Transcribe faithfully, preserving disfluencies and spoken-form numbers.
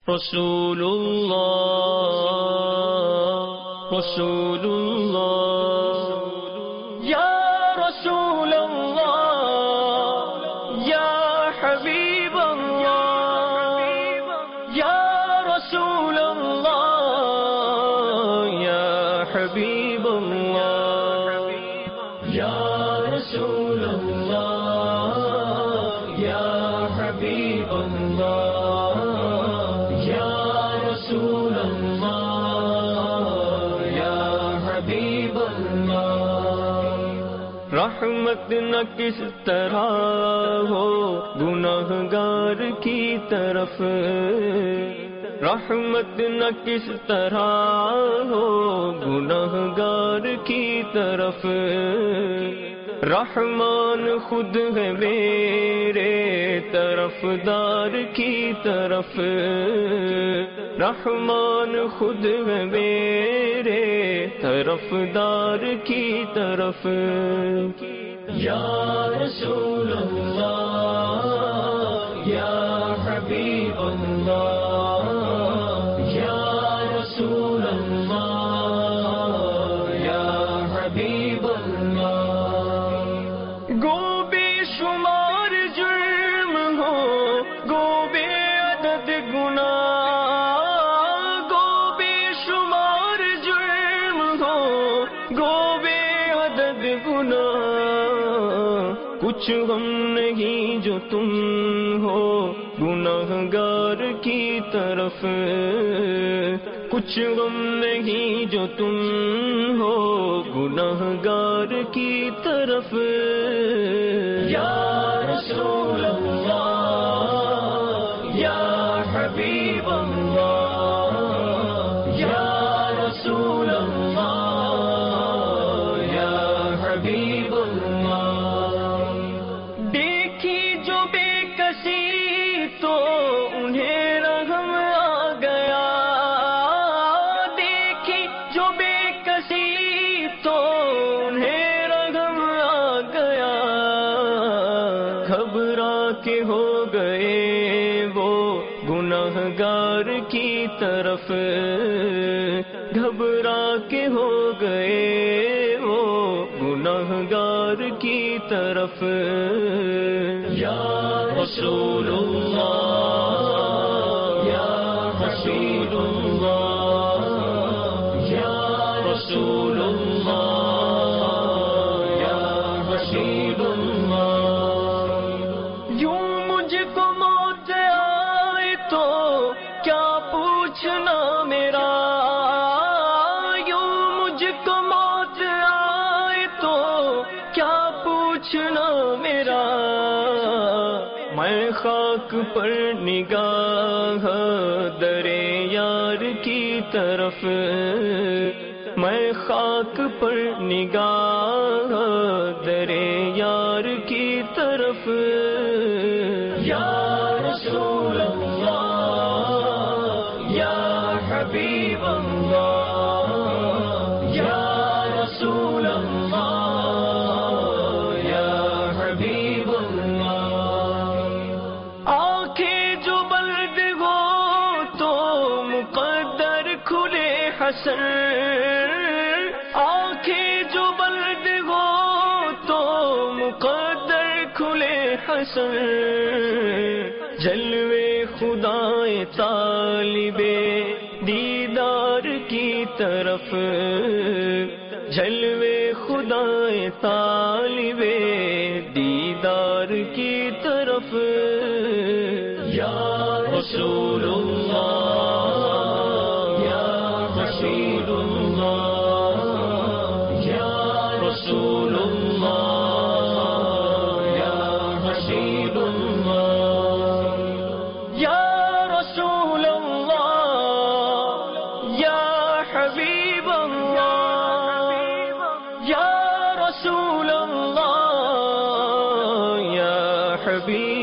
رسول اللہ رسول اللہ یا رسول اللہ یا حبیب اللہ یا رسول اللہ یا حبیب اللہ یا رسول اللہ یا حبیب اللہ رحمت نہ کس طرح ہو گناہگار کی طرف، رحمت نہ کس طرح ہو گناہگار کی طرف، رحمان خود ہے میرے طرفدار کی طرف، رحمان خود ہے میرے طرفدار کی طرف، یا رسول اللہ یا حبیب اللہ یا رسول اللہ یا حبیب اللہ، گو بے شمار جرم ہو گو بے عدد گناہ، گو بے شمار جرم ہو گو بے عدد گناہ، کچھ غم نہیں جو تم ہو گناہگار کی طرف، کچھ غم نہیں جو تم ہو گناہگار کی طرف، یا رسول اللہ یا حبیب اللہ یا رسول اللہ یا حبیب اللہ، دیکھی جو بے کسی تو انہیں رحم آ گیا، دیکھی جو بے کسی تو انہیں رحم آ گیا، گھبرا کے ہو گئے وہ گناہگار کی طرف، گھبرا کے ہو گئے وہ گناہگار کی طرف، یا رسول اللہ یا حبیب اللہ یا رسول اللہ یا حبیب اللہ، یوں مجھ کو موت آئے تو کیا پوچھنا میرا، یوں مجھ کو موت آئے تو کیا پوچھنا میرا، میں خاک پر نگاہ درے یار کی طرف، میں خاک پر نگاہ درے یار کی طرف، یا رسول اللہ یا حبیب اللہ یا رسول اللہ یا حبیب اللہ، آنکھیں جو بلد ہو تو مقدر کھلے حسن، آنکھیں جو بلد ہو تو مقدر کھلے حسن، جلوے خدائے طالب دیدار کی طرف، جلوے خدائے طالب دیدار کی طرف، یا رسول اللہ یا حبیب اللہ یا رسول اللہ یا حبیب اللہ، یا رسول اللہ یا حبیب اللہ یا رسول اللہ یا حبیب